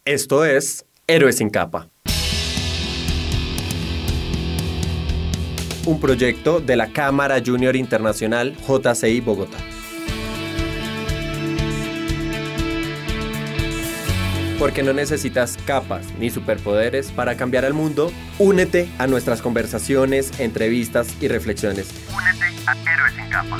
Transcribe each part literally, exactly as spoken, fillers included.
Esto es Héroes sin Capa, un proyecto de la Cámara Junior Internacional J C I Bogotá. Porque no necesitas capas ni superpoderes para cambiar al mundo, únete a nuestras conversaciones, entrevistas y reflexiones. Únete a Héroes sin Capa.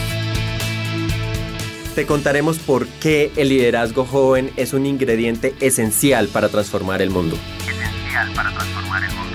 Te contaremos por qué el liderazgo joven es un ingrediente esencial para transformar el mundo. Esencial para transformar el mundo.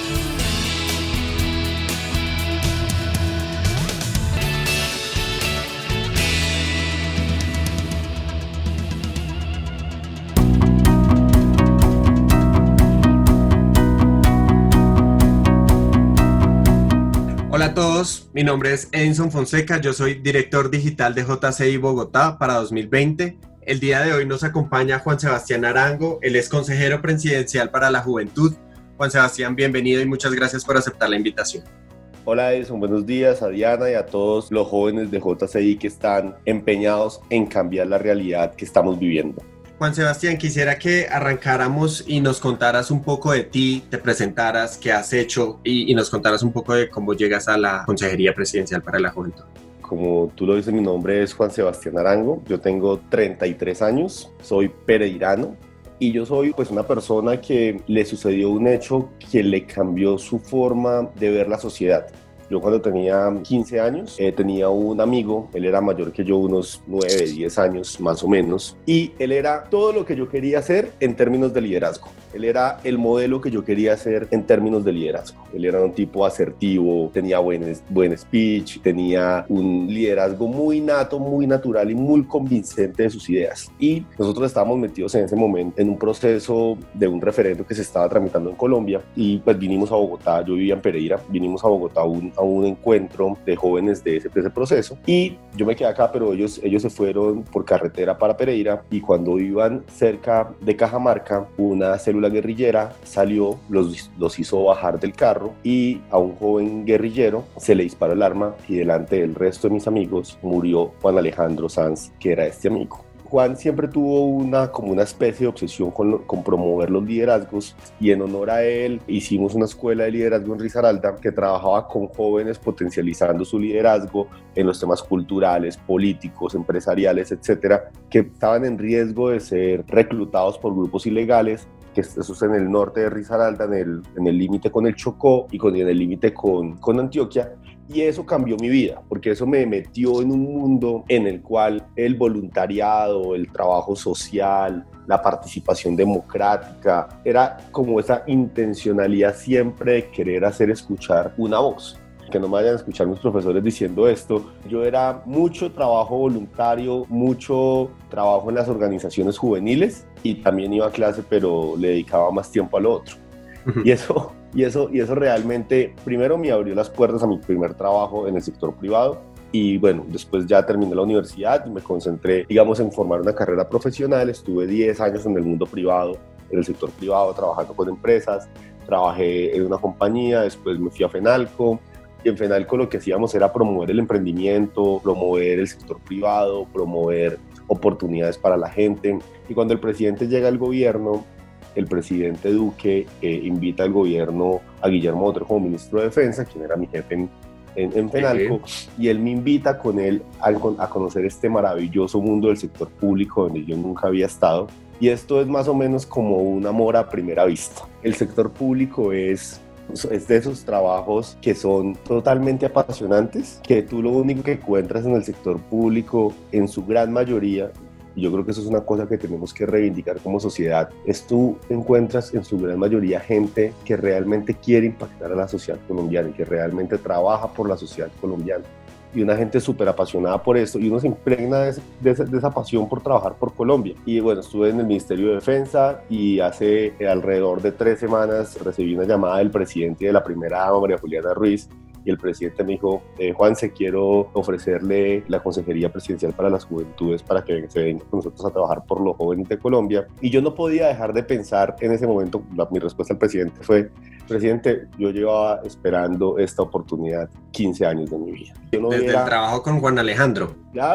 Hola a todos, mi nombre es Edinson Fonseca, yo soy director digital de J C I Bogotá para dos mil veinte. El día de hoy nos acompaña Juan Sebastián Arango, él es consejero presidencial para la juventud. Juan Sebastián, bienvenido y muchas gracias por aceptar la invitación. Hola Edison, buenos días a Diana y a todos los jóvenes de J C I que están empeñados en cambiar la realidad que estamos viviendo. Juan Sebastián, quisiera que arrancáramos y nos contaras un poco de ti, te presentaras, qué has hecho y, y nos contaras un poco de cómo llegas a la Consejería Presidencial para la Juventud. Como tú lo dices, mi nombre es Juan Sebastián Arango, yo tengo treinta y tres años, soy pereirano y yo soy pues una persona que le sucedió un hecho que le cambió su forma de ver la sociedad. Yo cuando tenía quince años eh, tenía un amigo, él era mayor que yo unos nueve, diez años más o menos, y él era todo lo que yo quería hacer en términos de liderazgo. Él era el modelo que yo quería hacer en términos de liderazgo. Él era un tipo asertivo, tenía buen, buen speech, tenía un liderazgo muy nato, muy natural y muy convincente de sus ideas. Y nosotros estábamos metidos en ese momento en un proceso de un referendo que se estaba tramitando en Colombia y pues vinimos a Bogotá, yo vivía en Pereira, vinimos a Bogotá a un, a un encuentro de jóvenes de ese, de ese proceso y yo me quedé acá, pero ellos, ellos se fueron por carretera para Pereira y cuando iban cerca de Cajamarca, una célula guerrillera salió, los, los hizo bajar del carro y a un joven guerrillero se le disparó el arma y delante del resto de mis amigos murió Juan Alejandro Sanz, que era este amigo. Juan siempre tuvo una, como una especie de obsesión con, con promover los liderazgos y en honor a él hicimos una escuela de liderazgo en Risaralda que trabajaba con jóvenes potencializando su liderazgo en los temas culturales, políticos, empresariales, etcétera, que estaban en riesgo de ser reclutados por grupos ilegales, que eso es en el norte de Risaralda, en el en el límite con el Chocó y con, en el límite con, con Antioquia. Y eso cambió mi vida, porque eso me metió en un mundo en el cual el voluntariado, el trabajo social, la participación democrática, era como esa intencionalidad siempre de querer hacer escuchar una voz. Que no me vayan a escuchar mis profesores diciendo esto. Yo era mucho trabajo voluntario, mucho trabajo en las organizaciones juveniles y también iba a clase, pero le dedicaba más tiempo a lo otro. Uh-huh. Y eso... Y eso, y eso realmente, primero me abrió las puertas a mi primer trabajo en el sector privado y bueno, después ya terminé la universidad y me concentré, digamos, en formar una carrera profesional. Estuve diez años en el mundo privado, en el sector privado, trabajando con empresas, trabajé en una compañía, después me fui a Fenalco y en Fenalco lo que hacíamos era promover el emprendimiento, promover el sector privado, promover oportunidades para la gente. Y cuando el presidente llega al gobierno, el presidente Duque eh, invita al gobierno a Guillermo Otero como ministro de Defensa, quien era mi jefe en, en, en Fenalco, sí. Y él me invita con él a, a conocer este maravilloso mundo del sector público donde yo nunca había estado. Y esto es más o menos como un amor a primera vista. El sector público es, es de esos trabajos que son totalmente apasionantes, que tú lo único que encuentras en el sector público, en su gran mayoría, y yo creo que eso es una cosa que tenemos que reivindicar como sociedad, es tú encuentras en su gran mayoría gente que realmente quiere impactar a la sociedad colombiana y que realmente trabaja por la sociedad colombiana. Y una gente súper apasionada por esto y uno se impregna de, de, de esa pasión por trabajar por Colombia. Y bueno, estuve en el Ministerio de Defensa y hace alrededor de tres semanas recibí una llamada del presidente de la primera dama, María Juliana Ruiz, y el presidente me dijo, eh, Juanse, quiero ofrecerle la Consejería Presidencial para las Juventudes para que se venga con nosotros a trabajar por los jóvenes de Colombia. Y yo no podía dejar de pensar en ese momento, la, mi respuesta al presidente fue, presidente, yo llevaba esperando esta oportunidad quince años de mi vida. Yo no Desde hubiera... el trabajo con Juan Alejandro. Claro,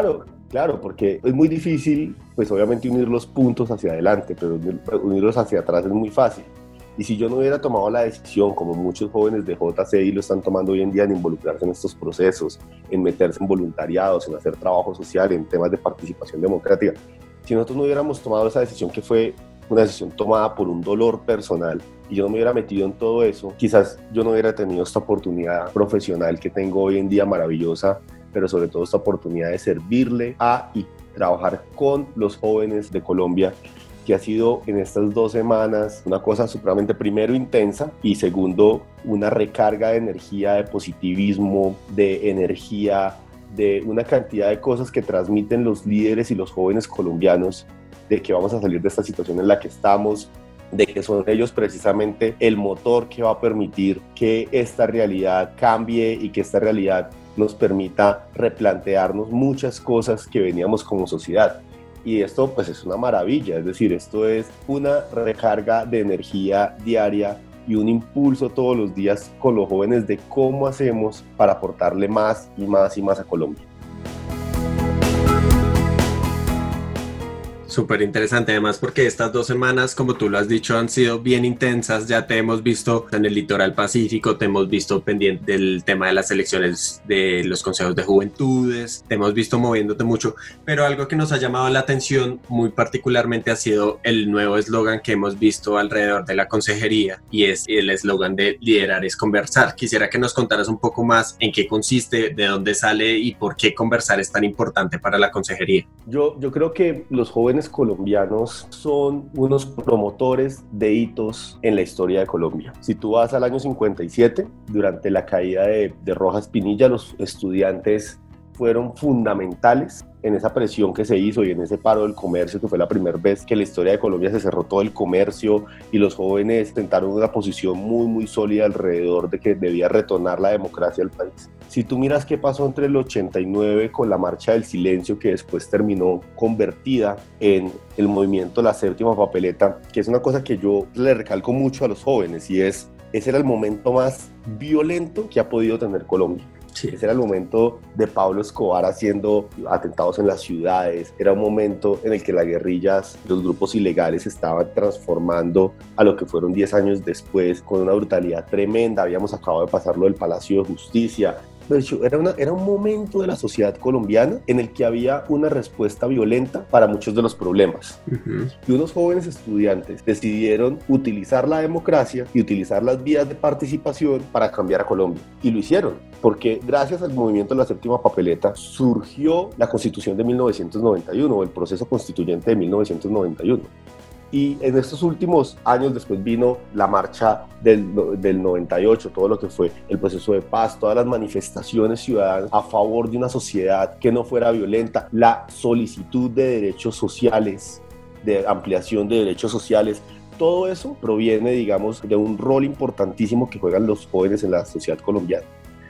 Claro, porque es muy difícil, pues obviamente unir los puntos hacia adelante, pero unir- unirlos hacia atrás es muy fácil. Y si yo no hubiera tomado la decisión, como muchos jóvenes de J C I lo están tomando hoy en día, en involucrarse en estos procesos, en meterse en voluntariados, en hacer trabajo social, en temas de participación democrática, si nosotros no hubiéramos tomado esa decisión, que fue una decisión tomada por un dolor personal, y yo no me hubiera metido en todo eso, quizás yo no hubiera tenido esta oportunidad profesional que tengo hoy en día maravillosa, pero sobre todo esta oportunidad de servirle a y trabajar con los jóvenes de Colombia, que ha sido en estas dos semanas una cosa supremamente, primero, intensa, y segundo, una recarga de energía, de positivismo, de energía, de una cantidad de cosas que transmiten los líderes y los jóvenes colombianos, de que vamos a salir de esta situación en la que estamos, de que son ellos precisamente el motor que va a permitir que esta realidad cambie y que esta realidad nos permita replantearnos muchas cosas que veníamos como sociedad. Y esto pues es una maravilla, es decir, esto es una recarga de energía diaria y un impulso todos los días con los jóvenes de cómo hacemos para aportarle más y más y más a Colombia. Súper interesante, además porque estas dos semanas, como tú lo has dicho, han sido bien intensas. Ya te hemos visto en el litoral pacífico, te hemos visto pendiente del tema de las elecciones de los consejos de juventudes, te hemos visto moviéndote mucho, pero algo que nos ha llamado la atención muy particularmente ha sido el nuevo eslogan que hemos visto alrededor de la consejería, y es el eslogan de liderar es conversar. Quisiera que nos contaras un poco más en qué consiste, de dónde sale y por qué conversar es tan importante para la consejería. Yo, yo creo que los jóvenes colombianos son unos promotores de hitos en la historia de Colombia. Si tú vas al año cincuenta y siete, durante la caída de, de Rojas Pinilla, los estudiantes fueron fundamentales en esa presión que se hizo y en ese paro del comercio, que fue la primera vez que en la historia de Colombia se cerró todo el comercio y los jóvenes tentaron una posición muy muy sólida alrededor de que debía retornar la democracia al país. Si tú miras qué pasó entre el ochenta y nueve con la Marcha del Silencio, que después terminó convertida en el movimiento La Séptima Papeleta, que es una cosa que yo le recalco mucho a los jóvenes, y es, ese era el momento más violento que ha podido tener Colombia. Sí. Ese era el momento de Pablo Escobar haciendo atentados en las ciudades, era un momento en el que las guerrillas, los grupos ilegales estaban transformando a lo que fueron diez años después con una brutalidad tremenda. Habíamos acabado de pasarlo del Palacio de Justicia. De hecho, era, una, era un momento de la sociedad colombiana en el que había una respuesta violenta para muchos de los problemas. Uh-huh. Y unos jóvenes estudiantes decidieron utilizar la democracia y utilizar las vías de participación para cambiar a Colombia. Y lo hicieron, porque gracias al movimiento de la Séptima Papeleta surgió la Constitución de mil novecientos noventa y uno, o el proceso constituyente de mil novecientos noventa y uno. Y en estos últimos años después vino la marcha del, del noventa y ocho, todo lo que fue el proceso de paz, todas las manifestaciones ciudadanas a favor de una sociedad que no fuera violenta, la solicitud de derechos sociales, de ampliación de derechos sociales. Todo eso proviene, digamos, de un rol importantísimo que juegan los jóvenes en la sociedad colombiana.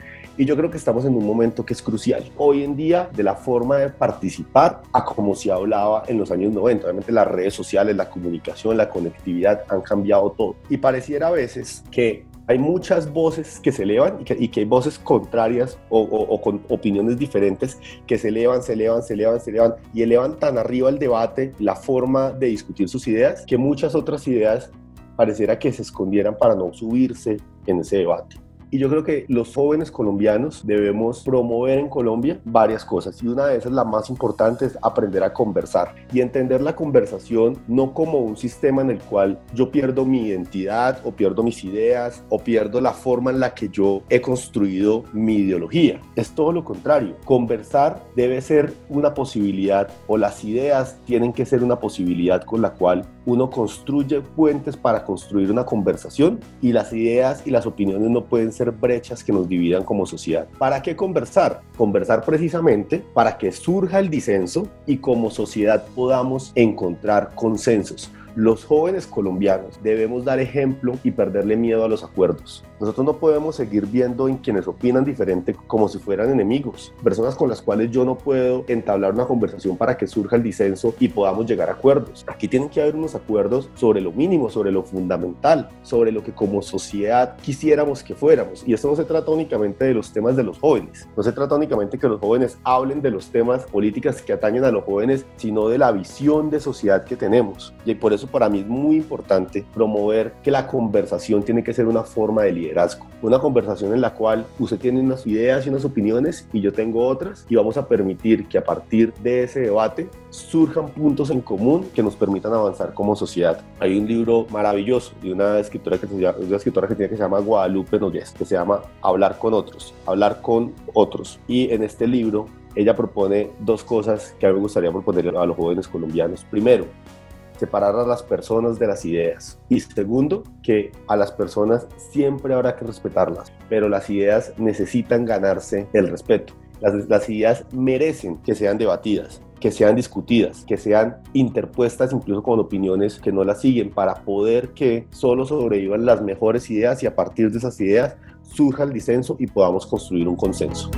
Y yo creo que estamos en un momento que es crucial hoy en día, de la forma de participar a como se hablaba en los años noventa. Obviamente las redes sociales, la comunicación, la conectividad han cambiado todo. Y pareciera a veces que hay muchas voces que se elevan y que, y que hay voces contrarias o, o, o con opiniones diferentes que se elevan, se elevan, se elevan, se elevan y elevan tan arriba el debate, la forma de discutir sus ideas, que muchas otras ideas pareciera que se escondieran para no subirse en ese debate. Y yo creo que los jóvenes colombianos debemos promover en Colombia varias cosas, y una de esas, la más importante, es aprender a conversar y entender la conversación no como un sistema en el cual yo pierdo mi identidad o pierdo mis ideas o pierdo la forma en la que yo he construido mi ideología. Es todo lo contrario. Conversar debe ser una posibilidad, o las ideas tienen que ser una posibilidad con la cual uno construye puentes para construir una conversación, y las ideas y las opiniones no pueden ser brechas que nos dividan como sociedad. ¿Para qué conversar? Conversar precisamente para que surja el disenso y como sociedad podamos encontrar consensos. Los jóvenes colombianos debemos dar ejemplo y perderle miedo a los acuerdos. Nosotros no podemos seguir viendo en quienes opinan diferente como si fueran enemigos, personas con las cuales yo no puedo entablar una conversación para que surja el disenso y podamos llegar a acuerdos. Aquí tienen que haber unos acuerdos sobre lo mínimo, sobre lo fundamental, sobre lo que como sociedad quisiéramos que fuéramos. Y esto no se trata únicamente de los temas de los jóvenes, no se trata únicamente que los jóvenes hablen de los temas políticos que atañen a los jóvenes, sino de la visión de sociedad que tenemos. Y por eso para mí es muy importante promover que la conversación tiene que ser una forma de liderazgo, una conversación en la cual usted tiene unas ideas y unas opiniones y yo tengo otras, y vamos a permitir que a partir de ese debate surjan puntos en común que nos permitan avanzar como sociedad. Hay un libro maravilloso de una escritora que se llama, una escritora argentina que se llama Guadalupe Nogués, que se llama Hablar con otros, hablar con otros. Y en este libro ella propone dos cosas que a mí me gustaría proponer a los jóvenes colombianos. Primero, separar a las personas de las ideas. Y segundo, que a las personas siempre habrá que respetarlas, pero las ideas necesitan ganarse el respeto. Las, las ideas merecen que sean debatidas, que sean discutidas, que sean interpuestas incluso con opiniones que no las siguen, para poder que solo sobrevivan las mejores ideas y a partir de esas ideas surja el disenso y podamos construir un consenso.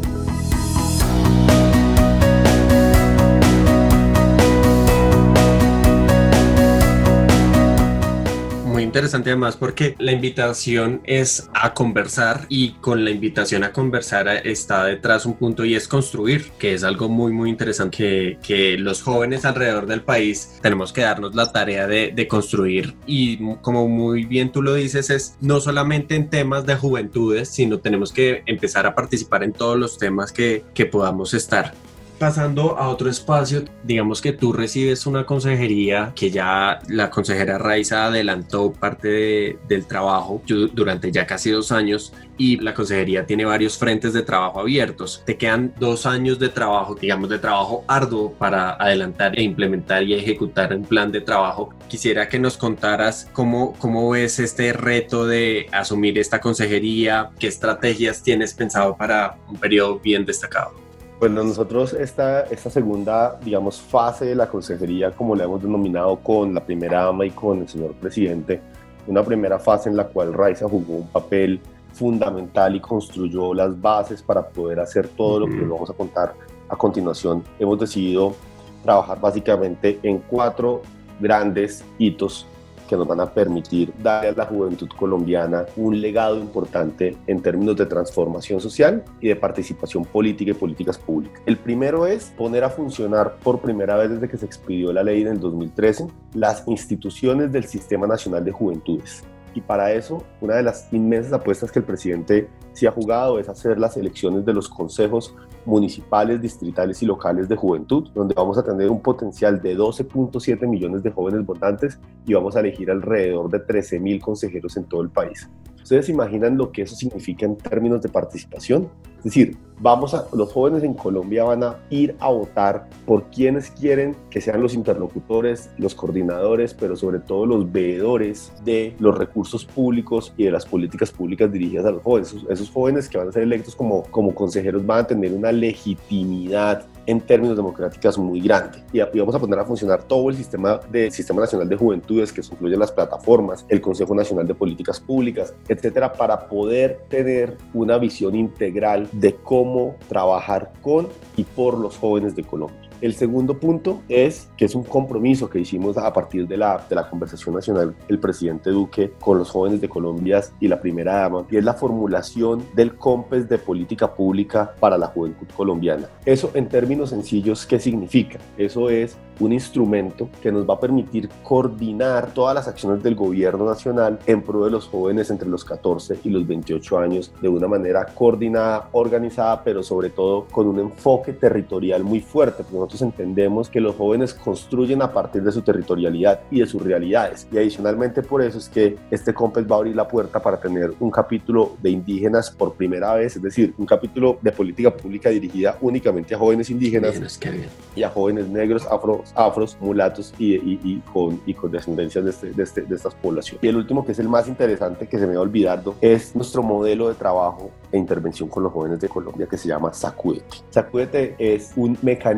Interesante además porque la invitación es a conversar, y con la invitación a conversar está detrás un punto, y es construir, que es algo muy muy interesante que, que los jóvenes alrededor del país tenemos que darnos la tarea de, de construir. Y como muy bien tú lo dices, es no solamente en temas de juventudes, sino tenemos que empezar a participar en todos los temas que, que podamos estar. Pasando a otro espacio, digamos que tú recibes una consejería que ya la consejera Raiza adelantó parte de, del trabajo durante ya casi dos años, y la consejería tiene varios frentes de trabajo abiertos. Te quedan dos años de trabajo, digamos de trabajo arduo, para adelantar e implementar y ejecutar un plan de trabajo. Quisiera que nos contaras cómo, cómo ves este reto de asumir esta consejería, qué estrategias tienes pensado para un periodo bien destacado. Bueno, nosotros esta, esta segunda, digamos, fase de la consejería, como la hemos denominado con la primera dama y con el señor presidente, una primera fase en la cual Raiza jugó un papel fundamental y construyó las bases para poder hacer todo lo que vamos a contar a continuación. Hemos decidido trabajar básicamente en cuatro grandes hitos que nos van a permitir darle a la juventud colombiana un legado importante en términos de transformación social y de participación política y políticas públicas. El primero es poner a funcionar por primera vez desde que se expidió la ley en el dos mil trece las instituciones del Sistema Nacional de Juventudes. Y para eso, una de las inmensas apuestas que el presidente sí ha jugado es hacer las elecciones de los consejos municipales, distritales y locales de juventud, donde vamos a tener un potencial de doce punto siete millones de jóvenes votantes y vamos a elegir alrededor de trece mil consejeros en todo el país. ¿Ustedes se imaginan lo que eso significa en términos de participación? Es decir, vamos a, los jóvenes en Colombia van a ir a votar por quienes quieren que sean los interlocutores, los coordinadores, pero sobre todo los veedores de los recursos públicos y de las políticas públicas dirigidas a los jóvenes. Esos, esos jóvenes que van a ser electos como, como consejeros van a tener una legitimidad en términos democráticos muy grande, y vamos a poner a funcionar todo el sistema del Sistema Nacional de Juventudes, que incluye las plataformas, el Consejo Nacional de Políticas Públicas, etcétera, para poder tener una visión integral de cómo trabajar con y por los jóvenes de Colombia. El segundo punto es que es un compromiso que hicimos a partir de la, de la conversación nacional el presidente Duque con los jóvenes de Colombia y la primera dama, y es la formulación del COMPES de política pública para la juventud colombiana. Eso, en términos sencillos, ¿qué significa? Eso es un instrumento que nos va a permitir coordinar todas las acciones del gobierno nacional en pro de los jóvenes entre los catorce y los veintiocho años de una manera coordinada, organizada, pero sobre todo con un enfoque territorial muy fuerte, porque nosotros entendemos que los jóvenes construyen a partir de su territorialidad y de sus realidades, y adicionalmente por eso es que este COMPES va a abrir la puerta para tener un capítulo de indígenas por primera vez, es decir, un capítulo de política pública dirigida únicamente a jóvenes indígenas, indígenas y a jóvenes negros, afro, afros, mulatos y, y, y, con, y con descendencias de, este, de, este, de estas poblaciones. Y el último, que es el más interesante, que se me va olvidando, es nuestro modelo de trabajo e intervención con los jóvenes de Colombia, que se llama Sacúdete. Sacúdete es un mecanismo revolucionario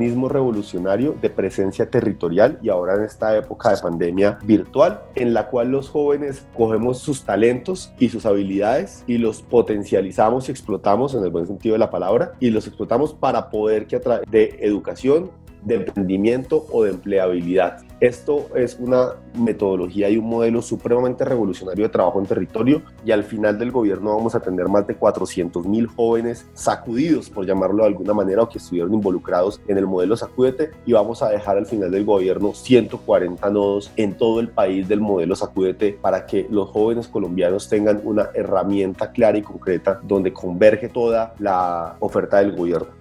revolucionario de presencia territorial y ahora en esta época de pandemia virtual, en la cual los jóvenes cogemos sus talentos y sus habilidades y los potencializamos y explotamos en el buen sentido de la palabra, y los explotamos para poder que a través de educación, de emprendimiento o de empleabilidad. Esto es una metodología y un modelo supremamente revolucionario de trabajo en territorio, y al final del gobierno vamos a tener más de cuatrocientos mil jóvenes sacudidos, por llamarlo de alguna manera, o que estuvieron involucrados en el modelo Sacúdete, y vamos a dejar al final del gobierno ciento cuarenta nodos en todo el país del modelo Sacúdete para que los jóvenes colombianos tengan una herramienta clara y concreta donde converge toda la oferta del gobierno.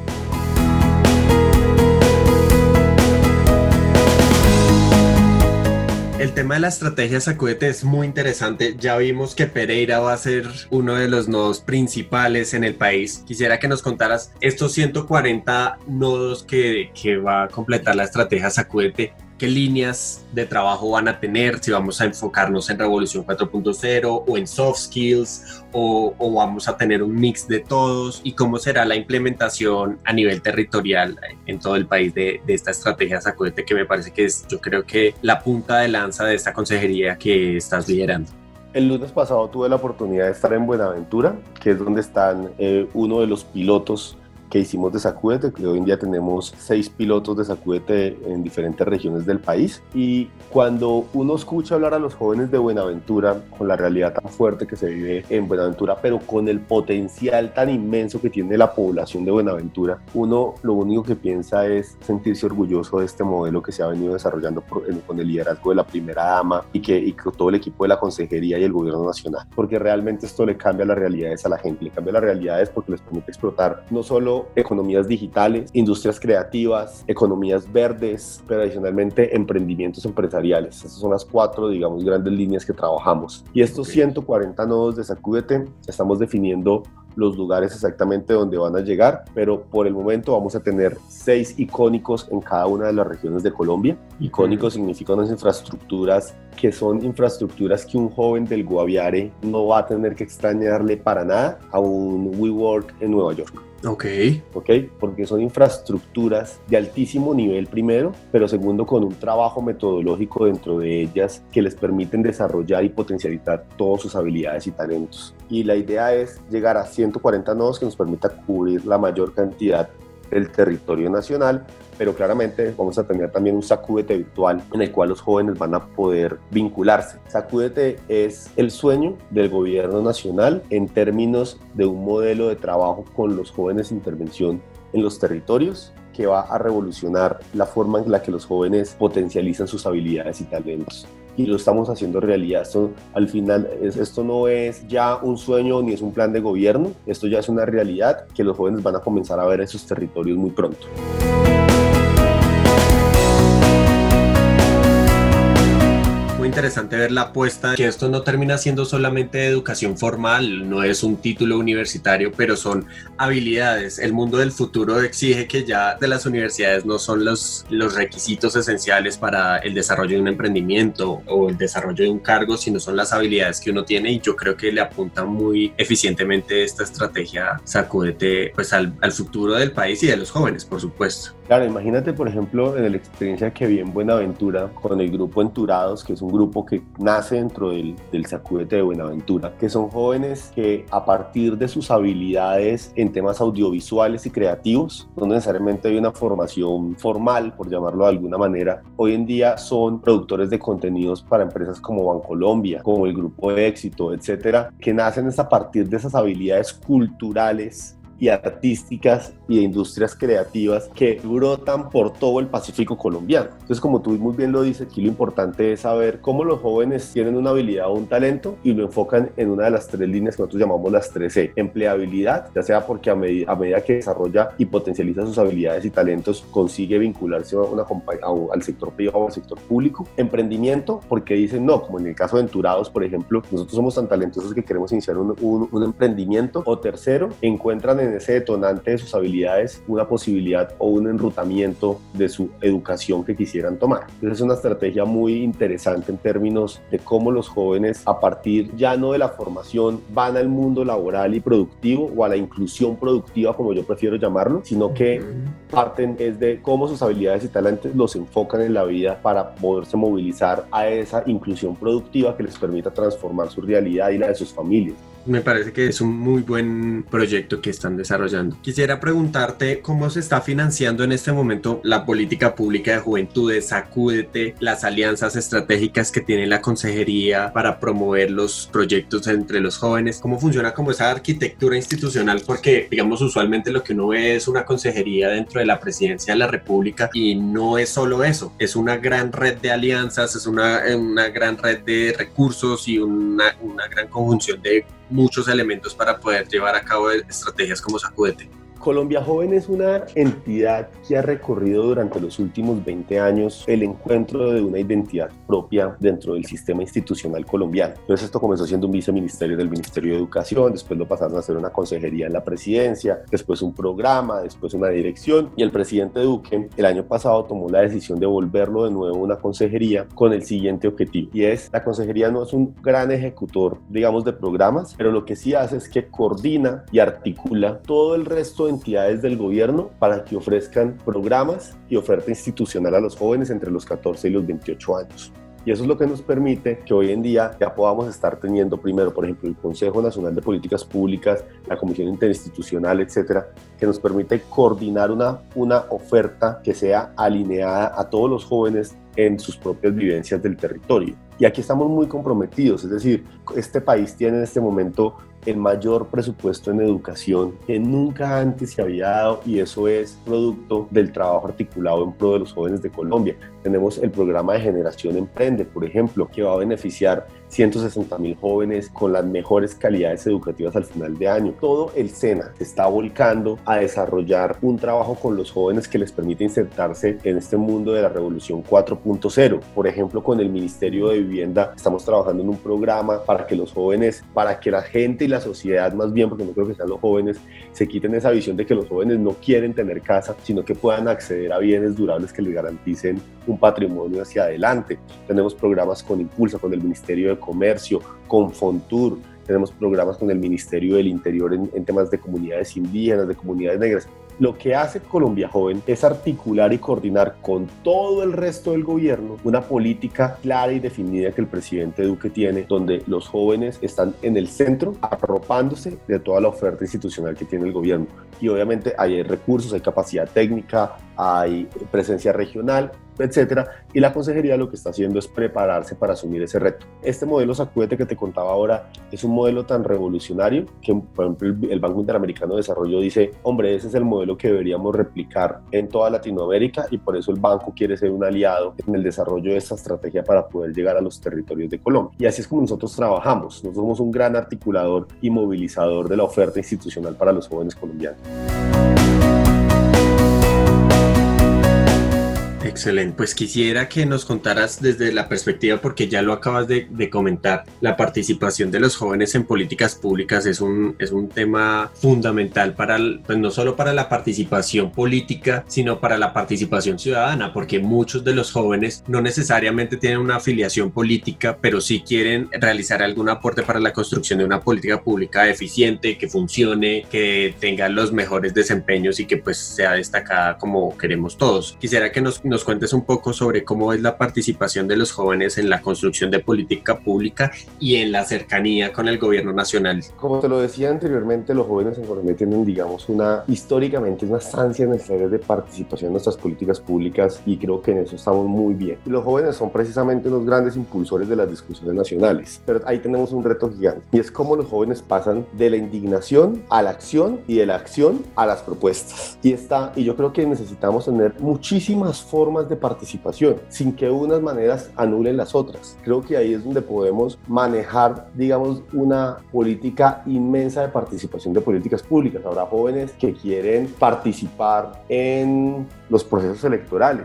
El tema de la estrategia Sacúdete es muy interesante. Ya vimos que Pereira va a ser uno de los nodos principales en el país. Quisiera que nos contaras estos ciento cuarenta nodos que, que va a completar la estrategia Sacúdete. ¿Qué líneas de trabajo van a tener? Si vamos a enfocarnos en Revolución cuatro punto cero o en soft skills, o, o vamos a tener un mix de todos, y cómo será la implementación a nivel territorial en todo el país de, de esta estrategia Sacúdete, que me parece que es, yo creo que la punta de lanza de esta consejería que estás liderando. El lunes pasado tuve la oportunidad de estar en Buenaventura, que es donde están eh, uno de los pilotos que hicimos de Sacúdete, que hoy en día tenemos seis pilotos de Sacúdete en diferentes regiones del país. Y cuando uno escucha hablar a los jóvenes de Buenaventura, con la realidad tan fuerte que se vive en Buenaventura, pero con el potencial tan inmenso que tiene la población de Buenaventura, uno lo único que piensa es sentirse orgulloso de este modelo que se ha venido desarrollando por, en, con el liderazgo de la primera dama y que y con todo el equipo de la consejería y el gobierno nacional, porque realmente esto le cambia las realidades a la gente, le cambia las realidades porque les permite explotar no solo economías digitales, industrias creativas, economías verdes, pero adicionalmente emprendimientos empresariales. Esas son las cuatro, digamos, grandes líneas que trabajamos. Y estos ciento cuarenta nodos de Sacúdete, estamos definiendo los lugares exactamente donde van a llegar, pero por el momento vamos a tener seis icónicos en cada una de las regiones de Colombia. Icónicos significan unas infraestructuras que son infraestructuras que un joven del Guaviare no va a tener que extrañarle para nada a un WeWork en Nueva York. Ok. Ok, porque son infraestructuras de altísimo nivel primero, pero segundo con un trabajo metodológico dentro de ellas que les permiten desarrollar y potencializar todas sus habilidades y talentos. Y la idea es llegar a ciento cuarenta nodos que nos permita cubrir la mayor cantidad del territorio nacional, pero claramente vamos a tener también un Sacúdete virtual en el cual los jóvenes van a poder vincularse. Sacúdete es el sueño del gobierno nacional en términos de un modelo de trabajo con los jóvenes en intervención en los territorios que va a revolucionar la forma en la que los jóvenes potencializan sus habilidades y talentos. Y lo estamos haciendo realidad. Esto, al final, es, esto no es ya un sueño ni es un plan de gobierno, esto ya es una realidad que los jóvenes van a comenzar a ver en sus territorios muy pronto. Muy interesante ver la apuesta, que esto no termina siendo solamente educación formal, no es un título universitario, pero son habilidades. El mundo del futuro exige que ya de las universidades no son los, los requisitos esenciales para el desarrollo de un emprendimiento o el desarrollo de un cargo, sino son las habilidades que uno tiene, y yo creo que le apunta muy eficientemente esta estrategia Sacúdete pues al, al futuro del país y de los jóvenes, por supuesto. Claro, imagínate por ejemplo en la experiencia que vi en Buenaventura con el grupo Enturados, que es un grupo que nace dentro del, del Sacúdete de Buenaventura, que son jóvenes que a partir de sus habilidades en temas audiovisuales y creativos, no necesariamente hay una formación formal, por llamarlo de alguna manera, hoy en día son productores de contenidos para empresas como Bancolombia, como el Grupo de Éxito, etcétera, que nacen a partir de esas habilidades culturales y artísticas y de industrias creativas que brotan por todo el Pacífico colombiano. Entonces, como tú muy bien lo dices, aquí lo importante es saber cómo los jóvenes tienen una habilidad o un talento y lo enfocan en una de las tres líneas que nosotros llamamos las tres E. Empleabilidad, ya sea porque a, med- a medida que desarrolla y potencializa sus habilidades y talentos, consigue vincularse a una compa- a, al sector privado o al sector público. Emprendimiento, porque dicen, no, como en el caso de Enturados, por ejemplo, nosotros somos tan talentosos que queremos iniciar un, un, un emprendimiento. O tercero, encuentran en ese detonante de sus habilidades habilidades, una posibilidad o un enrutamiento de su educación que quisieran tomar. Entonces es una estrategia muy interesante en términos de cómo los jóvenes, a partir ya no de la formación, van al mundo laboral y productivo o a la inclusión productiva, como yo prefiero llamarlo, sino que parten es de cómo sus habilidades y talentos los enfocan en la vida para poderse movilizar a esa inclusión productiva que les permita transformar su realidad y la de sus familias. Me parece que es un muy buen proyecto que están desarrollando. Quisiera preguntarte cómo se está financiando en este momento la política pública de juventudes, Sacúdete, las alianzas estratégicas que tiene la consejería para promover los proyectos entre los jóvenes. ¿Cómo funciona como esa arquitectura institucional? Porque, digamos, usualmente lo que uno ve es una consejería dentro de la presidencia de la República y no es solo eso, es una gran red de alianzas, es una, una gran red de recursos y una, una gran conjunción de muchos elementos para poder llevar a cabo estrategias como Sacúdete. Colombia Joven es una entidad que ha recorrido durante los últimos veinte años el encuentro de una identidad propia dentro del sistema institucional colombiano. Entonces esto comenzó siendo un viceministerio del Ministerio de Educación, después lo pasaron a hacer una consejería en la presidencia, después un programa, después una dirección, y el presidente Duque el año pasado tomó la decisión de volverlo de nuevo una consejería con el siguiente objetivo, y es, la consejería no es un gran ejecutor, digamos, de programas, pero lo que sí hace es que coordina y articula todo el resto de entidades del gobierno para que ofrezcan programas y oferta institucional a los jóvenes entre los catorce y los veintiocho años. Y eso es lo que nos permite que hoy en día ya podamos estar teniendo primero, por ejemplo, el Consejo Nacional de Políticas Públicas, la Comisión Interinstitucional, etcétera, que nos permite coordinar una, una oferta que sea alineada a todos los jóvenes en sus propias vivencias del territorio. Y aquí estamos muy comprometidos, es decir, este país tiene en este momento el mayor presupuesto en educación que nunca antes se había dado, y eso es producto del trabajo articulado en pro de los jóvenes de Colombia. Tenemos el programa de Generación Emprende, por ejemplo, que va a beneficiar ciento sesenta mil jóvenes con las mejores calidades educativas al final de año. Todo el SENA se está volcando a desarrollar un trabajo con los jóvenes que les permite insertarse en este mundo de la revolución cuatro punto cero. Por ejemplo, con el Ministerio de Vivienda estamos trabajando en un programa para que los jóvenes, para que la gente y la sociedad más bien, porque no creo que sean los jóvenes, se quiten esa visión de que los jóvenes no quieren tener casa, sino que puedan acceder a bienes durables que les garanticen un patrimonio hacia adelante. Tenemos programas con Impulsa, con el Ministerio de Comercio, con Fontur, tenemos programas con el Ministerio del Interior en, en temas de comunidades indígenas, de comunidades negras. Lo que hace Colombia Joven es articular y coordinar con todo el resto del gobierno una política clara y definida que el presidente Duque tiene, donde los jóvenes están en el centro, arropándose de toda la oferta institucional que tiene el gobierno. Y obviamente hay recursos, hay capacidad técnica, hay presencia regional, etcétera, y la consejería lo que está haciendo es prepararse para asumir ese reto. Este modelo Sacúdete que te contaba ahora es un modelo tan revolucionario que, por ejemplo, el, el Banco Interamericano de Desarrollo dice, hombre, ese es el modelo que deberíamos replicar en toda Latinoamérica, y por eso el banco quiere ser un aliado en el desarrollo de esta estrategia para poder llegar a los territorios de Colombia. Y así es como nosotros trabajamos. Nosotros somos un gran articulador y movilizador de la oferta institucional para los jóvenes colombianos. Excelente, pues quisiera que nos contaras desde la perspectiva, porque ya lo acabas de, de comentar, la participación de los jóvenes en políticas públicas es un, es un tema fundamental para, pues no solo para la participación política, sino para la participación ciudadana, porque muchos de los jóvenes no necesariamente tienen una afiliación política, pero sí quieren realizar algún aporte para la construcción de una política pública eficiente, que funcione, que tenga los mejores desempeños y que pues sea destacada como queremos todos. Quisiera que nos, nos cuentes un poco sobre cómo es la participación de los jóvenes en la construcción de política pública y en la cercanía con el gobierno nacional. Como te lo decía anteriormente, los jóvenes en Colombia tienen, digamos, una, históricamente, unas ansias necesarias de participación en nuestras políticas públicas, y creo que en eso estamos muy bien. Y los jóvenes son precisamente los grandes impulsores de las discusiones nacionales, pero ahí tenemos un reto gigante, y es cómo los jóvenes pasan de la indignación a la acción y de la acción a las propuestas. Y, está, y yo creo que necesitamos tener muchísimas formas de participación sin que unas maneras anulen las otras. Creo que ahí es donde podemos manejar, digamos, una política inmensa de participación de políticas públicas. Habrá jóvenes que quieren participar en los procesos electorales,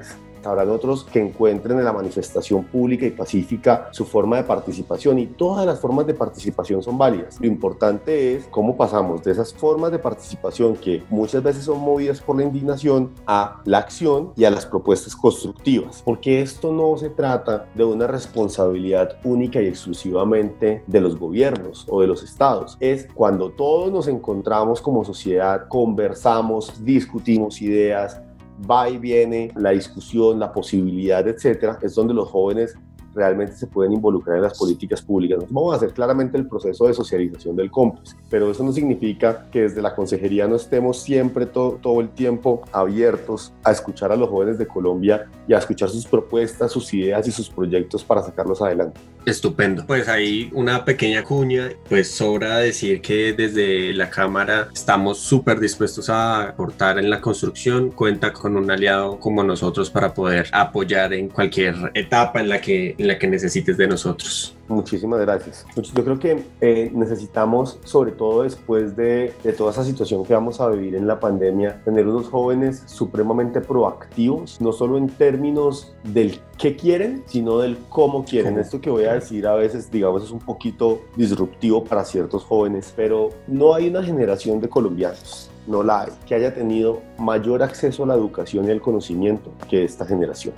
habrán otros que encuentren en la manifestación pública y pacífica su forma de participación, y todas las formas de participación son válidas. Lo importante es cómo pasamos de esas formas de participación que muchas veces son movidas por la indignación a la acción y a las propuestas constructivas, porque esto no se trata de una responsabilidad única y exclusivamente de los gobiernos o de los estados. Es cuando todos nos encontramos como sociedad, conversamos, discutimos ideas, va y viene la discusión, la posibilidad, etcétera, es donde los jóvenes realmente se pueden involucrar en las políticas públicas. Nosotros vamos a hacer claramente el proceso de socialización del cómplice, pero eso no significa que desde la consejería no estemos siempre todo, todo el tiempo abiertos a escuchar a los jóvenes de Colombia y a escuchar sus propuestas, sus ideas y sus proyectos para sacarlos adelante. Estupendo. Pues ahí una pequeña cuña, pues sobra decir que desde la Cámara estamos súper dispuestos a aportar en la construcción. Cuenta con un aliado como nosotros para poder apoyar en cualquier etapa en la que, en la que necesites de nosotros. Muchísimas gracias. Yo creo que eh, necesitamos, sobre todo después de, de toda esa situación que vamos a vivir en la pandemia, tener unos jóvenes supremamente proactivos, no solo en términos del qué quieren, sino del cómo quieren. Esto que voy a decir a veces, digamos, es un poquito disruptivo para ciertos jóvenes, pero no hay una generación de colombianos, no la hay, que haya tenido mayor acceso a la educación y al conocimiento que esta generación.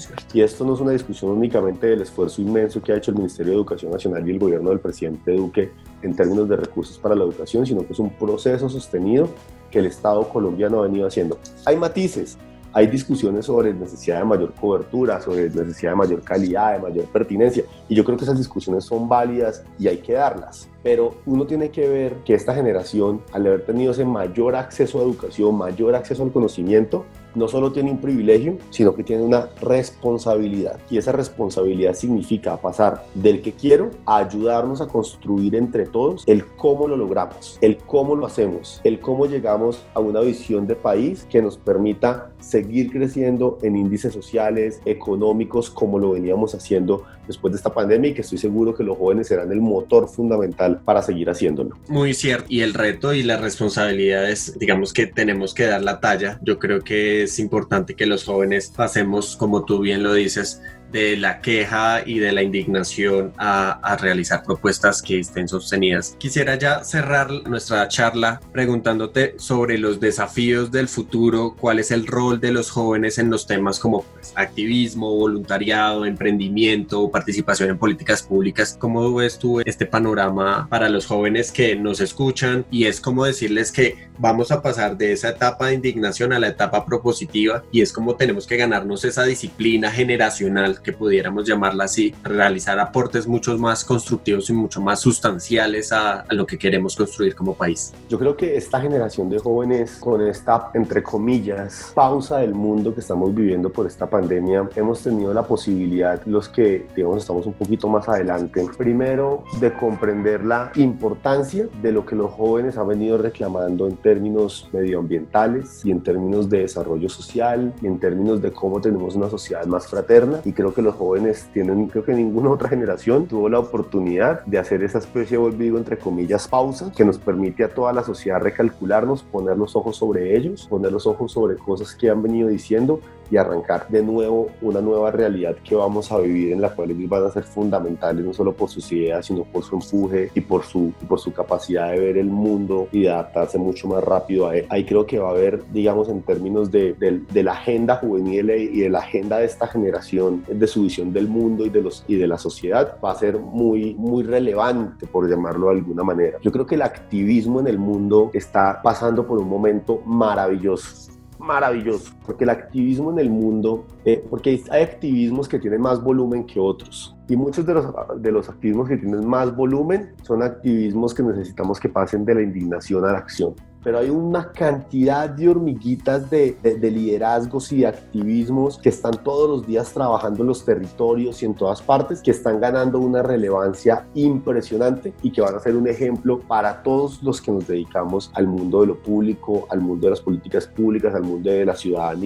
Y esto no es una discusión únicamente del esfuerzo inmenso que ha hecho el Ministerio de Educación Nacional y el gobierno del presidente Duque en términos de recursos para la educación, sino que es un proceso sostenido que el Estado colombiano ha venido haciendo. Hay matices, hay discusiones sobre necesidad de mayor cobertura, sobre necesidad de mayor calidad, de mayor pertinencia, y yo creo que esas discusiones son válidas y hay que darlas. Pero uno tiene que ver que esta generación, al haber tenido ese mayor acceso a educación, mayor acceso al conocimiento, no solo tiene un privilegio, sino que tiene una responsabilidad. Y esa responsabilidad significa pasar del que quiero a ayudarnos a construir entre todos el cómo lo logramos, el cómo lo hacemos, el cómo llegamos a una visión de país que nos permita seguir creciendo en índices sociales, económicos, como lo veníamos haciendo después de esta pandemia, y que estoy seguro que los jóvenes serán el motor fundamental para seguir haciéndolo. Muy cierto, y el reto y las responsabilidades, digamos que tenemos que dar la talla. Yo creo que es importante que los jóvenes pasemos, como tú bien lo dices, de la queja y de la indignación a, a realizar propuestas que estén sostenidas. Quisiera ya cerrar nuestra charla preguntándote sobre los desafíos del futuro, cuál es el rol de los jóvenes en los temas como pues, activismo, voluntariado, emprendimiento, participación en políticas públicas. ¿Cómo ves tú este panorama para los jóvenes que nos escuchan? Y es como decirles que vamos a pasar de esa etapa de indignación a la etapa propositiva, y es como tenemos que ganarnos esa disciplina generacional, que pudiéramos llamarla así, realizar aportes mucho más constructivos y mucho más sustanciales a, a lo que queremos construir como país. Yo creo que esta generación de jóvenes, con esta, entre comillas, pausa del mundo que estamos viviendo por esta pandemia, hemos tenido la posibilidad, los que, digamos, estamos un poquito más adelante, primero de comprender la importancia de lo que los jóvenes han venido reclamando en términos medioambientales y en términos de desarrollo social y en términos de cómo tenemos una sociedad más fraterna. Y creo que los jóvenes tienen, creo que ninguna otra generación tuvo la oportunidad de hacer esa especie, vuelvo entre comillas, pausa, que nos permite a toda la sociedad recalcularnos, poner los ojos sobre ellos, poner los ojos sobre cosas que han venido diciendo y arrancar de nuevo una nueva realidad que vamos a vivir, en la cual ellos van a ser fundamentales, no solo por sus ideas, sino por su empuje y por su, y por su capacidad de ver el mundo y de adaptarse mucho más rápido a él. Ahí creo que va a haber, digamos, en términos de, de, de la agenda juvenil y de la agenda de esta generación, de su visión del mundo y de, los, y de la sociedad, va a ser muy, muy relevante, por llamarlo de alguna manera. Yo creo que el activismo en el mundo está pasando por un momento maravilloso. Maravilloso, porque el activismo en el mundo, eh, porque hay activismos que tienen más volumen que otros, y muchos de los, de los activismos que tienen más volumen son activismos que necesitamos que pasen de la indignación a la acción. Pero hay una cantidad de hormiguitas de, de, de liderazgos y de activismos que están todos los días trabajando en los territorios y en todas partes, que están ganando una relevancia impresionante y que van a ser un ejemplo para todos los que nos dedicamos al mundo de lo público, al mundo de las políticas públicas, al mundo de la ciudadanía,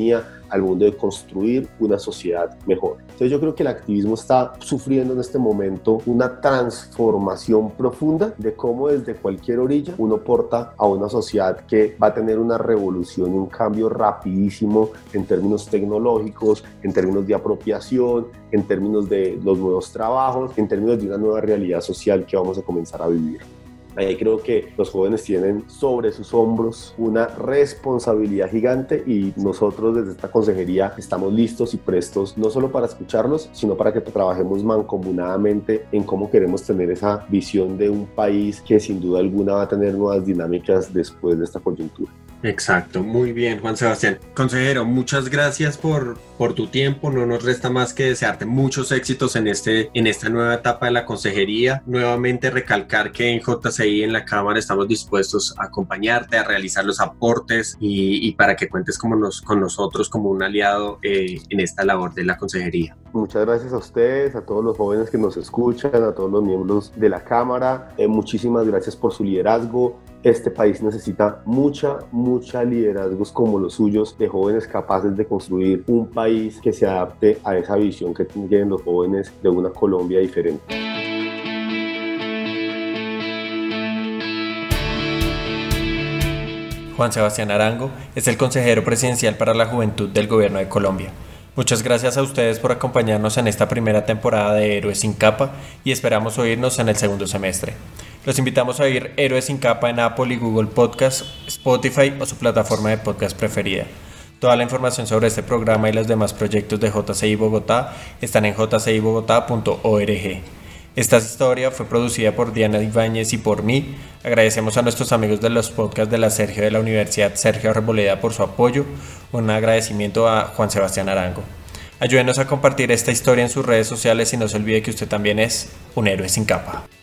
al mundo de construir una sociedad mejor. Entonces yo creo que el activismo está sufriendo en este momento una transformación profunda de cómo desde cualquier orilla uno porta a una sociedad que va a tener una revolución y un cambio rapidísimo en términos tecnológicos, en términos de apropiación, en términos de los nuevos trabajos, en términos de una nueva realidad social que vamos a comenzar a vivir. Ahí creo que los jóvenes tienen sobre sus hombros una responsabilidad gigante y nosotros desde esta consejería estamos listos y prestos no solo para escucharlos, sino para que trabajemos mancomunadamente en cómo queremos tener esa visión de un país que sin duda alguna va a tener nuevas dinámicas después de esta coyuntura. Exacto, muy bien, Juan Sebastián. Consejero, muchas gracias por, por tu tiempo. No nos resta más que desearte muchos éxitos en, este, en esta nueva etapa de la consejería. Nuevamente recalcar que en J C I, en la Cámara, estamos dispuestos a acompañarte, a realizar los aportes y, y para que cuentes como nos, con nosotros como un aliado eh, en esta labor de la consejería. Muchas gracias a ustedes, a todos los jóvenes que nos escuchan, a todos los miembros de la Cámara. Eh, muchísimas gracias por su liderazgo. Este país necesita mucha, mucha liderazgos como los suyos, de jóvenes capaces de construir un país que se adapte a esa visión que tienen los jóvenes de una Colombia diferente. Juan Sebastián Arango es el consejero presidencial para la juventud del Gobierno de Colombia. Muchas gracias a ustedes por acompañarnos en esta primera temporada de Héroes sin Capa y esperamos oírnos en el segundo semestre. Los invitamos a oír Héroes sin Capa en Apple y Google Podcast, Spotify o su plataforma de podcast preferida. Toda la información sobre este programa y los demás proyectos de J C I Bogotá están en j c i bogotá punto org. Esta historia fue producida por Diana Ibáñez y por mí. Agradecemos a nuestros amigos de los podcasts de la Sergio de la Universidad Sergio Arboleda por su apoyo. Un agradecimiento a Juan Sebastián Arango. Ayúdenos a compartir esta historia en sus redes sociales y no se olvide que usted también es un héroe sin capa.